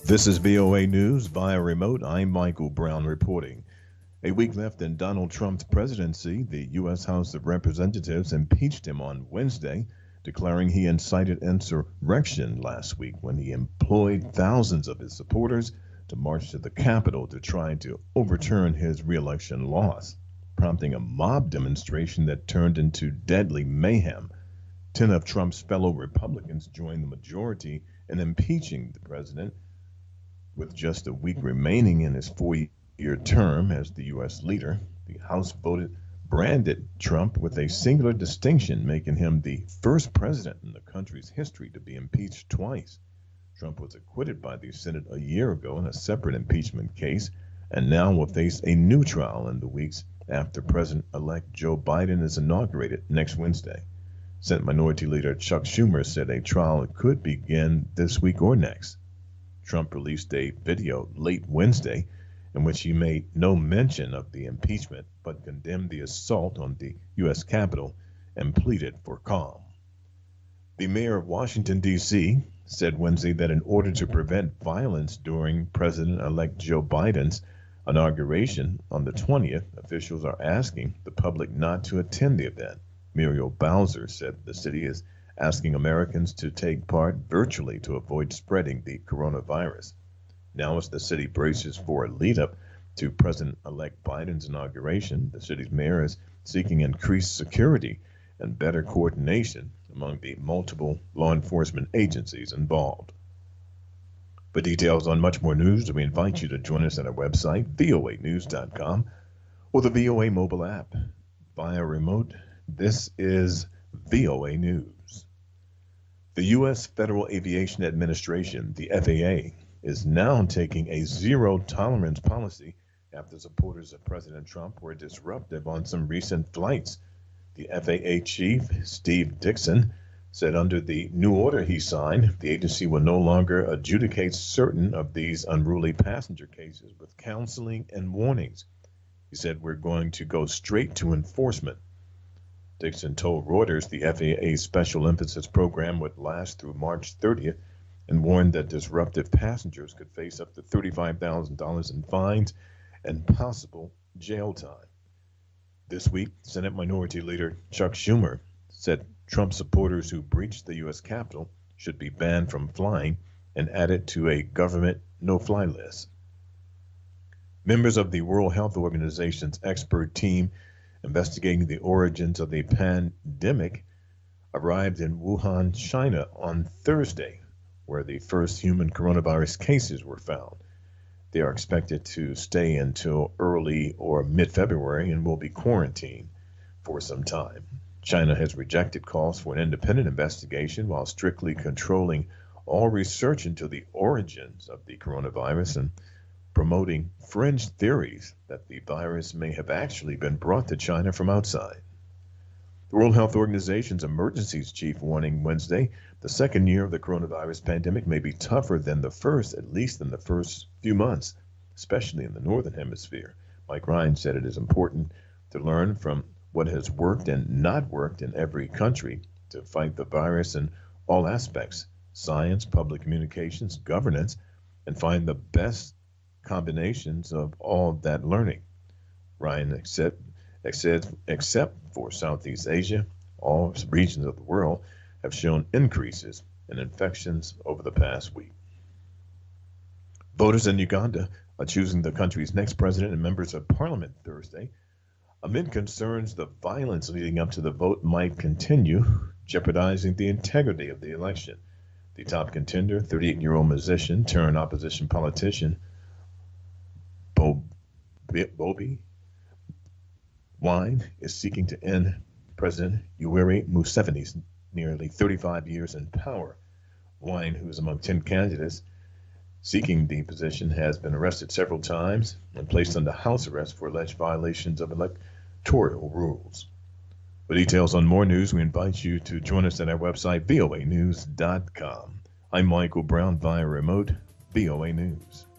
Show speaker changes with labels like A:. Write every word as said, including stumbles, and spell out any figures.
A: This is V O A News via remote. I'm Michael Brown reporting. A week left in Donald Trump's presidency, the U S House of Representatives impeached him on Wednesday, declaring he incited insurrection last week when he employed thousands of his supporters to march to the Capitol to try to overturn his reelection loss, prompting a mob demonstration that turned into deadly mayhem. Ten of Trump's fellow Republicans joined the majority in impeaching the president. With just a week remaining in his four-year term as the U S leader, the House voted branded Trump with a singular distinction, making him the first president in the country's history to be impeached twice. Trump was acquitted by the Senate a year ago in a separate impeachment case and now will face a new trial in the weeks after President-elect Joe Biden is inaugurated next Wednesday. Senate Minority Leader Chuck Schumer said a trial could begin this week or next. Trump released a video late Wednesday in which he made no mention of the impeachment but condemned the assault on the U S Capitol and pleaded for calm. The mayor of Washington, D C said Wednesday that in order to prevent violence during President-elect Joe Biden's inauguration on the twentieth, officials are asking the public not to attend the event. Muriel Bowser said the city is asking Americans to take part virtually to avoid spreading the coronavirus. Now, as the city braces for a lead-up to President-elect Biden's inauguration, the city's mayor is seeking increased security and better coordination among the multiple law enforcement agencies involved. For details on much more news, we invite you to join us at our website, V O A news dot com, or the V O A mobile app. Via remote, this is V O A News. The U S Federal Aviation Administration, the F A A, is now taking a zero-tolerance policy after supporters of President Trump were disruptive on some recent flights. The F A A chief, Steve Dickson, said under the new order he signed, the agency will no longer adjudicate certain of these unruly passenger cases with counseling and warnings. He said, "We're going to go straight to enforcement." Dixon told Reuters the F A A's special emphasis program would last through March thirtieth and warned that disruptive passengers could face up to thirty-five thousand dollars in fines and possible jail time. This week, Senate Minority Leader Chuck Schumer said Trump supporters who breached the U S Capitol should be banned from flying and added to a government no-fly list. Members of the World Health Organization's expert team investigating the origins of the pandemic arrived in Wuhan, China on Thursday, where the first human coronavirus cases were found. They are expected to stay until early or mid-February and will be quarantined for some time. China has rejected calls for an independent investigation while strictly controlling all research into the origins of the coronavirus and promoting fringe theories that the virus may have actually been brought to China from outside. The World Health Organization's emergencies chief warning Wednesday the second year of the coronavirus pandemic may be tougher than the first, at least in the first few months, especially in the Northern Hemisphere. Mike Ryan said it is important to learn from what has worked and not worked in every country to fight the virus in all aspects, science, public communications, governance, and find the best combinations of all that learning. Ryan except, except, except for Southeast Asia, all regions of the world have shown increases in infections over the past week. Voters in Uganda are choosing the country's next president and members of parliament Thursday, amid concerns the violence leading up to the vote might continue, jeopardizing the integrity of the election. The top contender, thirty-eight-year-old musician turned opposition politician, Bobi Wine, is seeking to end President Yoweri Museveni's nearly thirty-five years in power. Wine, who is among ten candidates seeking the position, has been arrested several times and placed under house arrest for alleged violations of electoral rules. For details on more news, we invite you to join us at our website, V O A news dot com. I'm Michael Brown via remote, V O A News.